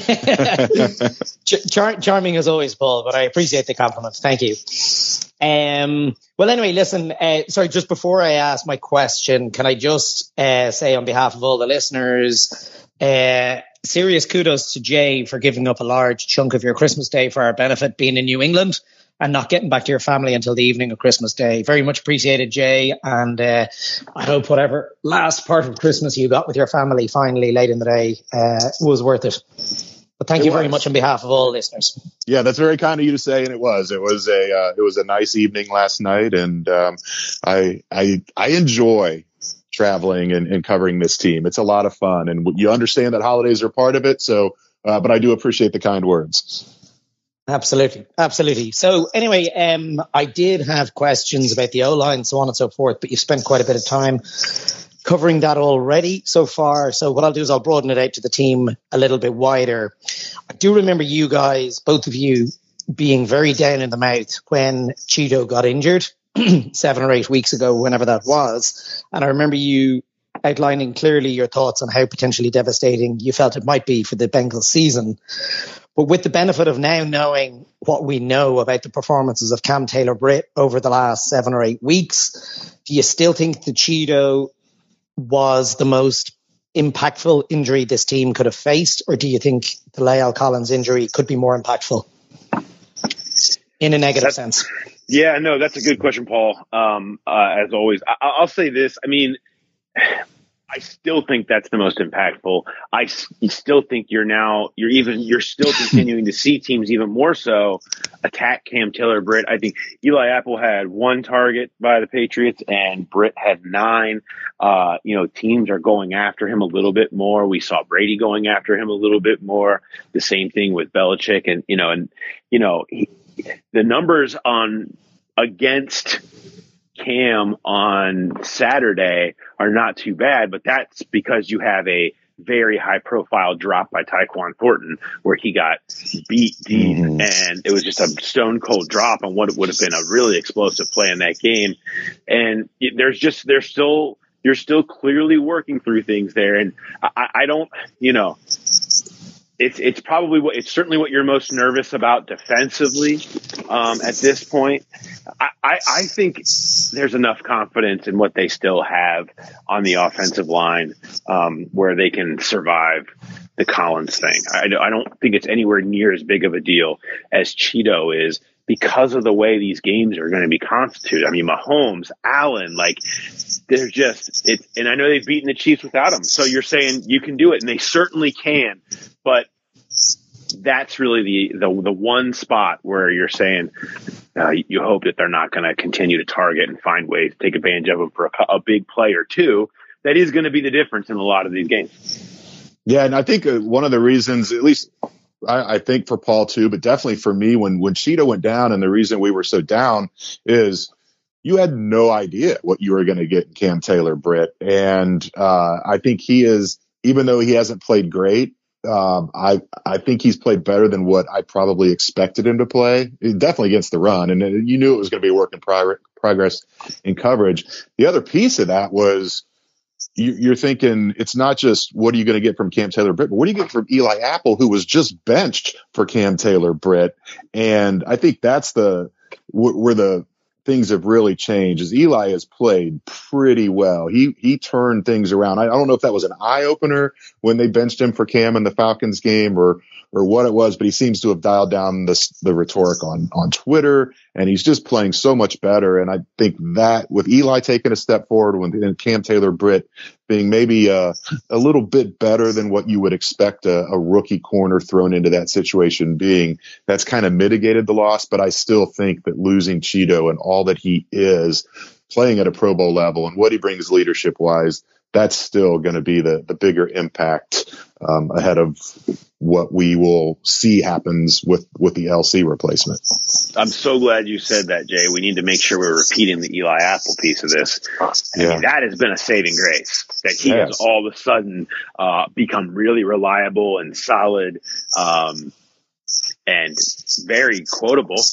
Char- charming as always, Paul. But I appreciate the compliment. Thank you. Um, well, anyway, listen. Uh, sorry, just before I ask my question, can I just uh, say on behalf of all the listeners, uh, serious kudos to Jay for giving up a large chunk of your Christmas day for our benefit, being in New England and not getting back to your family until the evening of Christmas Day. Very much appreciated, Jay. And uh, I hope whatever last part of Christmas you got with your family finally late in the day uh, was worth it. But thank it you was. very much on behalf of all listeners. Yeah, that's very kind of you to say, and it was. It was a uh, it was a nice evening last night, and um, I I I enjoy traveling and, and covering this team. It's a lot of fun, and you understand that holidays are part of it. So, uh, but I do appreciate the kind words. Absolutely. Absolutely. So anyway, um, I did have questions about the O-line, so on and so forth, but you spent quite a bit of time covering that already so far. So what I'll do is I'll broaden it out to the team a little bit wider. I do remember you guys, both of you, being very down in the mouth when Cheeto got injured seven or eight weeks ago, whenever that was. And I remember you outlining clearly your thoughts on how potentially devastating you felt it might be for the Bengals season. But with the benefit of now knowing what we know about the performances of Cam Taylor-Britt over the last seven or eight weeks, do you still think the Cheeto was the most impactful injury this team could have faced, or do you think the La'el Collins injury could be more impactful in a negative that's, sense? Yeah, no, that's a good question, Paul. Um, uh, as always, I, I'll say this. I mean, I still think that's the most impactful. I s- still think you're now, you're even, you're still continuing to see teams even more so attack Cam Taylor-Britt. I think Eli Apple had one target by the Patriots and Britt had nine. Uh, you know, teams are going after him a little bit more. We saw Brady going after him a little bit more. The same thing with Belichick, and, you know, and, you know, he, the numbers on against Cam on Saturday are not too bad, but that's because you have a very high profile drop by Tyquan Thornton where he got beat deep, mm-hmm. and it was just a stone cold drop on what would have been a really explosive play in that game. And there's just, there's still, you're still clearly working through things there. And I, I don't, you know, It's it's probably what it's certainly what you're most nervous about defensively um, at this point. I, I, I think there's enough confidence in what they still have on the offensive line um, where they can survive the Collins thing. I, I don't think it's anywhere near as big of a deal as Cheeto is because of the way these games are going to be constituted. I mean, Mahomes, Allen, like they're just it. And I know they've beaten the Chiefs without them. So you're saying you can do it, and they certainly can. But that's really the, the the one spot where you're saying uh, you hope that they're not going to continue to target and find ways to take advantage of them for a, a big play or two. That is going to be the difference in a lot of these games. Yeah, and I think uh, one of the reasons, at least I, I think for Paul too, but definitely for me, when when Cheeto went down, and the reason we were so down is you had no idea what you were going to get in Cam Taylor-Britt, and uh, I think he is, even though he hasn't played great. Um, I, I think he's played better than what I probably expected him to play, definitely against the run. And you knew it was going to be a work in prog- progress in coverage. The other piece of that was you, you're thinking it's not just what are you going to get from Cam Taylor-Britt, but what do you get from Eli Apple, who was just benched for Cam Taylor-Britt. And I think that's the, where the things have really changed is Eli has played pretty well. He he turned things around. I, I don't know if that was an eye opener when they benched him for Cam in the Falcons game or or what it was, but he seems to have dialed down the the rhetoric on on Twitter, and he's just playing so much better. And I think that with Eli taking a step forward, when Cam Taylor-Britt being maybe a, a little bit better than what you would expect a, a rookie corner thrown into that situation being, that's kind of mitigated the loss. But I still think that losing Cheeto and all that he is playing at a Pro Bowl level and what he brings leadership wise, that's still going to be the, the bigger impact um, ahead of what we will see happens with, with the L C replacement. I'm so glad you said that, Jay. We need to make sure we're repeating the Eli Apple piece of this. I yeah. mean, that has been a saving grace, that he yes. has all of a sudden uh, become really reliable and solid um, and very quotable.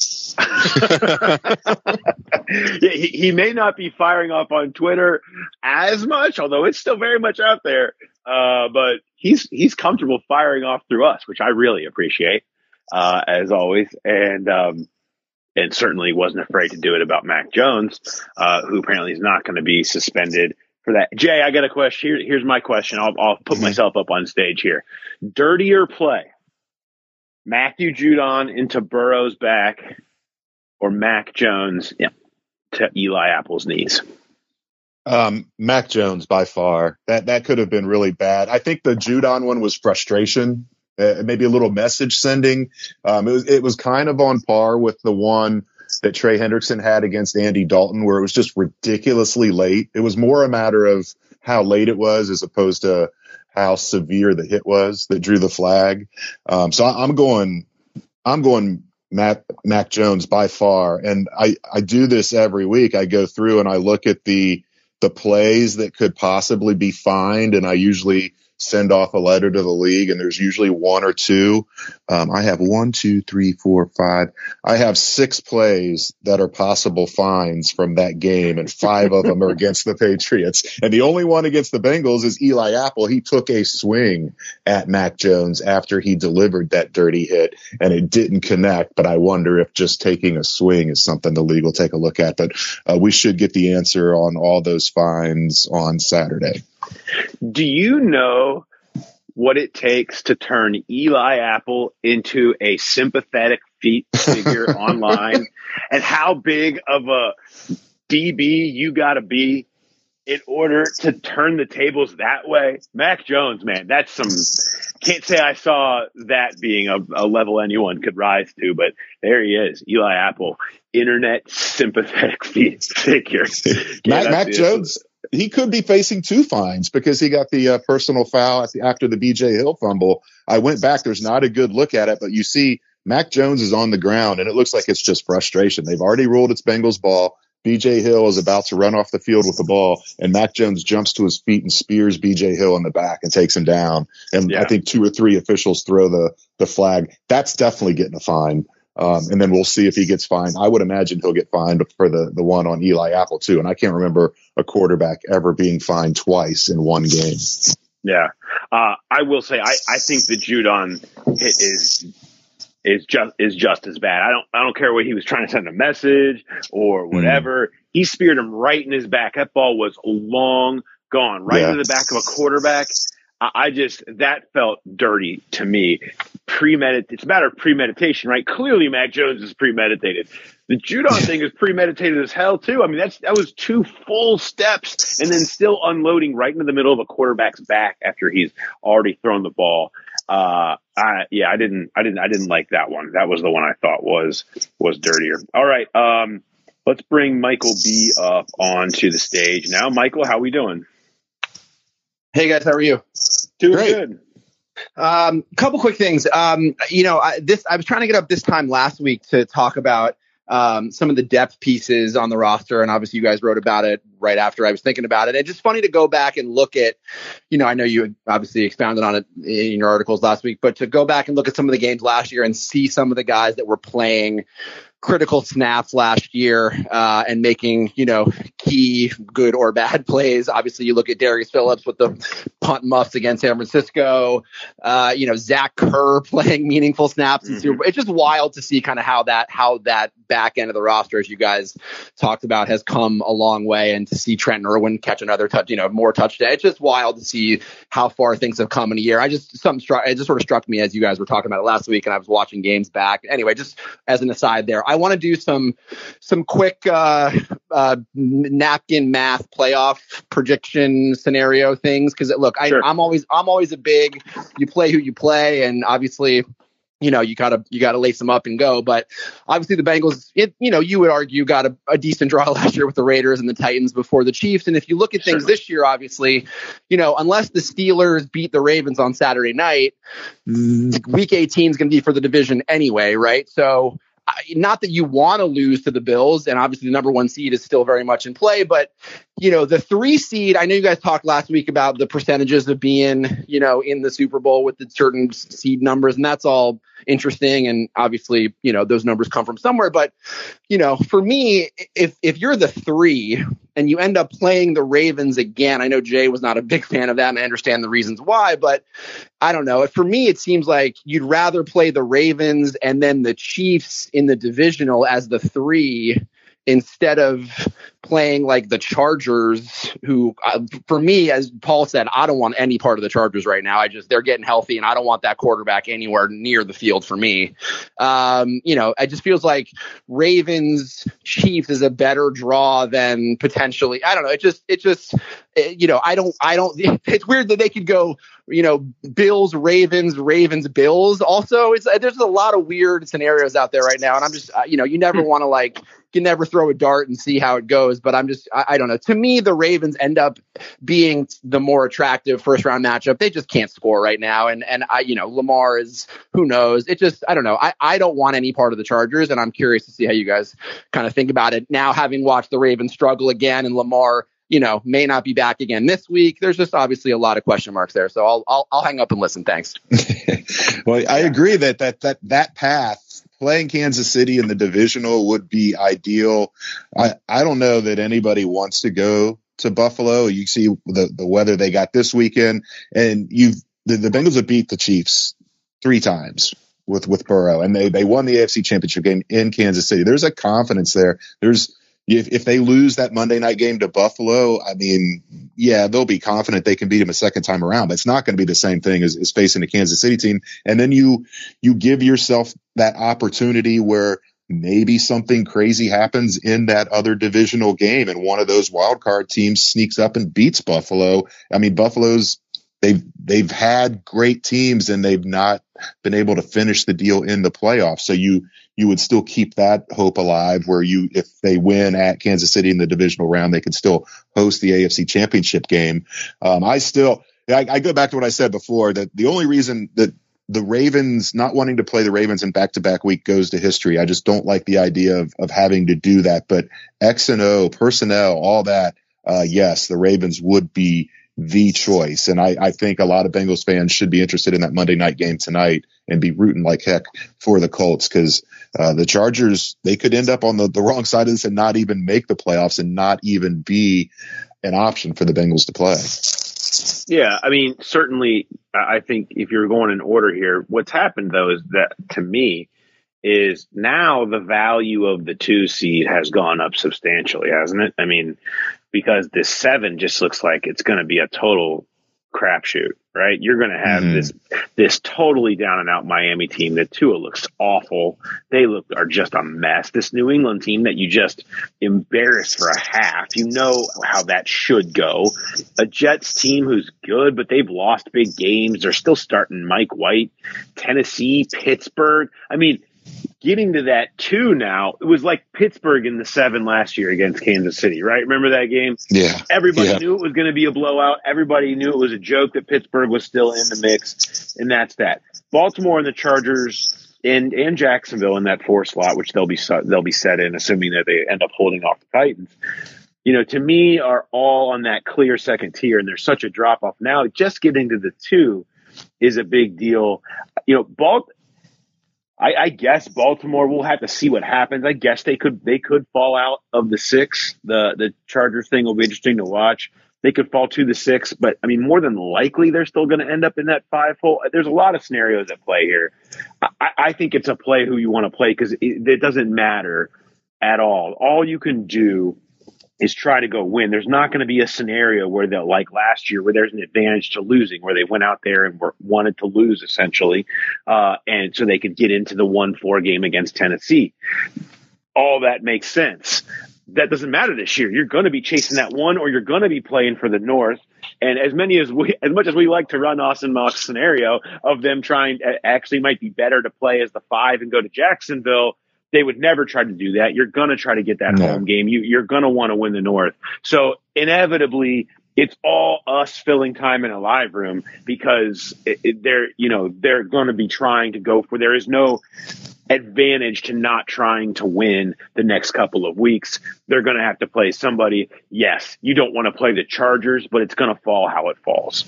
he, he may not be firing off on Twitter as much, although it's still very much out there. Uh, but he's he's comfortable firing off through us, which I really appreciate, uh, as always. And um, and certainly wasn't afraid to do it about Mac Jones, uh, who apparently is not going to be suspended for that. Jay, I got a question. Here, here's my question. I'll, I'll put myself up on stage here. Dirtier play: Matthew Judon into Burrow's back, or Mac Jones yeah, to Eli Apple's knees? Um, Mac Jones by far. That that could have been really bad. I think the Judon one was frustration, uh, maybe a little message sending. Um, it was it was kind of on par with the one that Trey Hendrickson had against Andy Dalton, where it was just ridiculously late. It was more a matter of how late it was as opposed to how severe the hit was that drew the flag. Um, so I, I'm going, I'm going Mac, Mac Jones by far. And I, I do this every week. I go through and I look at the, the plays that could possibly be fined. And I usually send off a letter to the league, and there's usually one or two. Um, I have one, two, three, four, five. I have six plays that are possible fines from that game, and five of them are against the Patriots. And the only one against the Bengals is Eli Apple. He took a swing at Mac Jones after he delivered that dirty hit, and it didn't connect. But I wonder if just taking a swing is something the league will take a look at. But uh, we should get the answer on all those fines on Saturday. Do you know what it takes to turn Eli Apple into a sympathetic feet figure online, and how big of a D B you got to be in order to turn the tables that way? Mac Jones, man, that's some – can't say I saw that being a, a level anyone could rise to, but there he is, Eli Apple, internet sympathetic feet figure. Mac, Mac Jones – he could be facing two fines because he got the uh, personal foul at the, after the B J Hill fumble. I went back. There's not a good look at it, but you see Mac Jones is on the ground, and it looks like it's just frustration. They've already ruled it's Bengals ball. B J Hill is about to run off the field with the ball, and Mac Jones jumps to his feet and spears B J Hill in the back and takes him down. And yeah. I think two or three officials throw the, the flag. That's definitely getting a fine. Um, and then we'll see if he gets fined. I would imagine he'll get fined for the, the one on Eli Apple, too. And I can't remember a quarterback ever being fined twice in one game. Yeah. Uh, I will say, I, I think the Judon hit is is just is just as bad. I don't I don't care what he was trying to send a message or whatever. Mm. He speared him right in his back. That ball was long gone, right yeah. into the back of a quarterback. I just, that felt dirty to me. Premeditated. It's a matter of premeditation, right? Clearly, Mac Jones is premeditated. The Judon thing is premeditated as hell, too. I mean, that's, that was two full steps and then still unloading right into the middle of a quarterback's back after he's already thrown the ball. Uh, I, yeah, I didn't, I didn't, I didn't like that one. That was the one I thought was, was dirtier. All right. Um, let's bring Michael B up onto the stage now. Michael, how we doing? Hey guys, how are you? Doing Great. Good. Um, couple quick things. Um, you know, I, this I was trying to get up this time last week to talk about um, some of the depth pieces on the roster, and obviously you guys wrote about it right after I was thinking about it. It's just funny to go back and look at, you know, I know you obviously expounded on it in your articles last week, but to go back and look at some of the games last year and see some of the guys that were playing critical snaps last year uh, and making, you know, key good or bad plays. Obviously, you look at Darius Phillips with the punt muffs against San Francisco. Uh, you know, Zach Kerr playing meaningful snaps. Mm-hmm. In Super Bowl. It's just wild to see kind of how that how that back end of the roster, as you guys talked about, has come a long way, and to see Trent Irwin catch another touch, you know, more touchdown. It's just wild to see how far things have come in a year. I just something struck. It just sort of struck me as you guys were talking about it last week, and I was watching games back. Anyway, just as an aside there. I want to do some some quick uh, uh, napkin math playoff prediction scenario things because look, I, sure. I'm always I'm always a big you play who you play, and obviously, you know, you gotta you gotta lace them up and go. But obviously, the Bengals, it, you know, you would argue got a, a decent draw last year with the Raiders and the Titans before the Chiefs. And if you look at things sure. this year, obviously, you know, unless the Steelers beat the Ravens on Saturday night, Week eighteen is going to be for the division anyway, right? So. Not that you want to lose to the Bills, and obviously the number one seed is still very much in play, but, you know, the three seed, I know you guys talked last week about the percentages of being, you know, in the Super Bowl with the certain seed numbers, and that's all interesting. And obviously, you know, those numbers come from somewhere. But, you know, for me, if if you're the three and you end up playing the Ravens again, I know Jay was not a big fan of that, and I understand the reasons why, but I don't know. For me, it seems like you'd rather play the Ravens and then the Chiefs in the divisional as the three instead of playing like the Chargers, who uh, for me, as Paul said, I don't want any part of the Chargers right now. I just, they're getting healthy and I don't want that quarterback anywhere near the field for me. Um, you know, it just feels like Ravens Chiefs is a better draw than potentially, I don't know. It just, it just, it, you know, I don't, I don't, it's weird that they could go, you know, Bills, Ravens, Ravens, Bills. Also, it's, there's a lot of weird scenarios out there right now. And I'm just, uh, you know, you never want to like, you can never throw a dart and see how it goes. But I'm just, I, I don't know. To me, the Ravens end up being the more attractive first round matchup. They just can't score right now. And, and I, you know, Lamar is, who knows? It just, I don't know. I, I don't want any part of the Chargers. And I'm curious to see how you guys kind of think about it now, having watched the Ravens struggle again and Lamar you know, may not be back again this week. There's just obviously a lot of question marks there. So I'll I'll, I'll hang up and listen. Thanks. Well, I agree that that that that path. Playing Kansas City in the divisional would be ideal. I, I don't know that anybody wants to go to Buffalo. You see the, the weather they got this weekend, and you've the, the Bengals have beat the Chiefs three times with, with Burrow, and they, they won the A F C Championship game in Kansas City. There's a confidence there. There's if, if they lose that Monday night game to Buffalo, I mean, yeah, they'll be confident they can beat them a second time around, but it's not going to be the same thing as, as facing a Kansas City team. And then you you give yourself that opportunity where maybe something crazy happens in that other divisional game and one of those wild card teams sneaks up and beats Buffalo. I mean, Buffalo's they've they've had great teams and they've not been able to finish the deal in the playoffs. So you you would still keep that hope alive where you, if they win at Kansas City in the divisional round, they could still host the A F C Championship game. Um, I still, I, I go back to what I said before, that the only reason that the Ravens not wanting to play the Ravens in back-to-back week goes to history. I just don't like the idea of, of having to do that. But X and O, personnel, all that, uh, yes, the Ravens would be the choice. And I, I think a lot of Bengals fans should be interested in that Monday night game tonight and be rooting like heck for the Colts, because uh, the Chargers, they could end up on the, the wrong side of this and not even make the playoffs and not even be an option for the Bengals to play. Yeah, I mean, certainly, I think if you're going in order here, what's happened, though, is that to me is now the value of the two seed has gone up substantially, hasn't it? I mean, because this seven just looks like it's going to be a total crapshoot, right? You're going to have mm-hmm. this this totally down and out Miami team that Tua looks awful. They look are just a mess. This New England team that you just embarrassed for a half, you know how that should go. A Jets team who's good, but they've lost big games. They're still starting Mike White. Tennessee, Pittsburgh. I mean, getting to that two now, it was like Pittsburgh in the seven last year against Kansas City, right? Remember that game? Yeah. Everybody yeah. knew it was going to be a blowout. Everybody knew it was a joke that Pittsburgh was still in the mix, and that's that. Baltimore and the Chargers and and Jacksonville in that four slot, which they'll be they'll be set in, assuming that they end up holding off the Titans. You know, to me, are all on that clear second tier, and there's such a drop off now. Just getting to the two is a big deal. You know, Baltimore. I, I guess Baltimore will have to see what happens. I guess they could they could fall out of the six. The the Chargers thing will be interesting to watch. They could fall to the six, but I mean, more than likely, they're still going to end up in that five hole. There's a lot of scenarios at play here. I, I think it's a play who you want to play because it, it doesn't matter at all. All you can do is try to go win. There's not going to be a scenario where they'll, like last year, where there's an advantage to losing, where they went out there and were, wanted to lose essentially, uh, and so they could get into the one four game against Tennessee. All that makes sense. That doesn't matter this year. You're going to be chasing that one, or you're going to be playing for the North. And as many as we, as much as we like to run Austin Mock's scenario of them trying, actually might be better to play as the five and go to Jacksonville. They would never try to do that. You're going to try to get that no. home game. You, you're going to want to win the North. So inevitably, it's all us filling time in a live room because it, it, they're, you know, they're going to be trying to go for. There is no advantage to not trying to win the next couple of weeks. They're going to have to play somebody. Yes, you don't want to play the Chargers, but it's going to fall how it falls.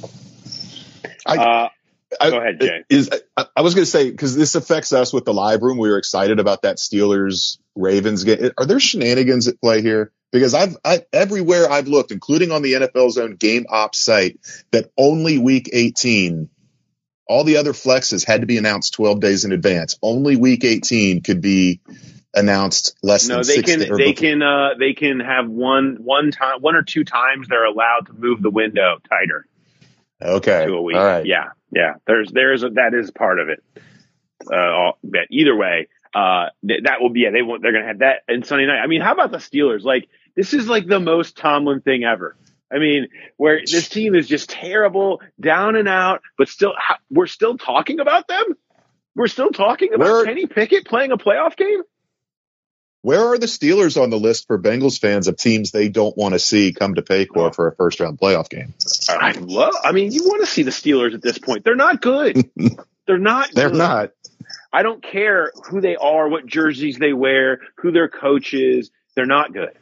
I, uh, I, Go ahead, Jay. Is, I, I was going to say, because this affects us with the live room. We were excited about that Steelers Ravens game. Are there shenanigans at play here? Because I've I, everywhere I've looked, including on the N F L's own Game Ops site, that only Week eighteen, all the other flexes had to be announced twelve days in advance. Only Week eighteen could be announced less no, than they six can. days. They can. Uh, they can have one one time, one or two times they're allowed to move the window tighter. Okay. To a week. All right. Yeah. Yeah. There's, there's, a, that is part of it. Uh, but either way, uh, th- that will be, yeah, they want, they're going to have that and Sunday night. I mean, how about the Steelers? Like, this is like the most Tomlin thing ever. I mean, where this team is just terrible, down and out, but still, how, we're still talking about them. We're still talking about where, Kenny Pickett playing a playoff game. Where are the Steelers on the list for Bengals fans of teams they don't want to see come to Paycor for a first round playoff game? I love, I mean, you want to see the Steelers at this point. They're not good. They're not They're good. not. I don't care who they are, what jerseys they wear, who their coach is. They're not good.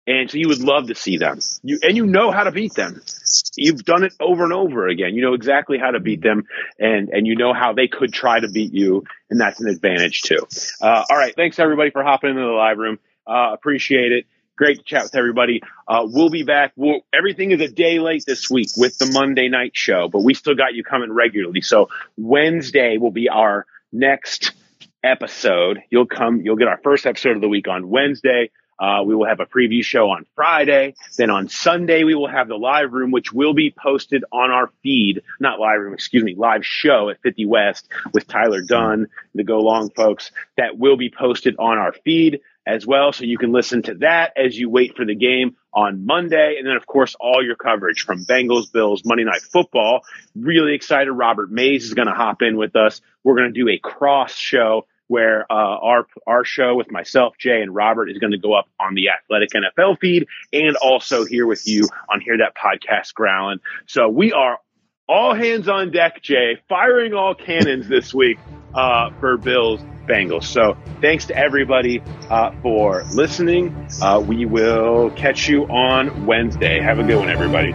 And so you would love to see them. You and you know how to beat them. You've done it over and over again. You know exactly how to beat them, and and you know how they could try to beat you, and that's an advantage too. Uh, all right, thanks everybody for hopping into the live room. Uh, appreciate it. Great to chat with everybody. Uh, we'll be back. We'll, everything is a day late this week with the Monday night show, but we still got you coming regularly. So Wednesday will be our next episode. You'll come. You'll get our first episode of the week on Wednesday. Uh, we will have a preview show on Friday. Then on Sunday, we will have the live room, which will be posted on our feed. Not live room, excuse me, live show at fifty West with Tyler Dunn, the Go Long folks. That will be posted on our feed as well. So you can listen to that as you wait for the game on Monday. And then, of course, all your coverage from Bengals, Bills, Monday Night Football. Really excited. Robert Mays is going to hop in with us. We're going to do a cross show where uh, our our show with myself, Jay, and Robert is going to go up on the Athletic N F L feed and also here with you on Hear That Podcast Growlin'. So we are all hands on deck, Jay, firing all cannons this week uh, for Bills Bengals. So thanks to everybody uh, for listening. Uh, we will catch you on Wednesday. Have a good one, everybody.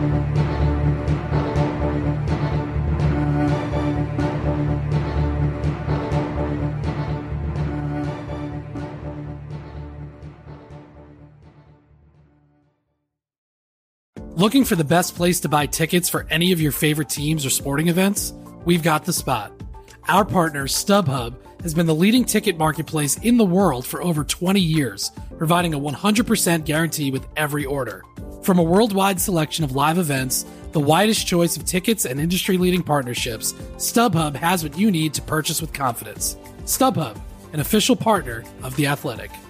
Looking for the best place to buy tickets for any of your favorite teams or sporting events? We've got the spot. Our partner, StubHub, has been the leading ticket marketplace in the world for over twenty years, providing a one hundred percent guarantee with every order. From a worldwide selection of live events, the widest choice of tickets, and industry-leading partnerships, StubHub has what you need to purchase with confidence. StubHub, an official partner of The Athletic.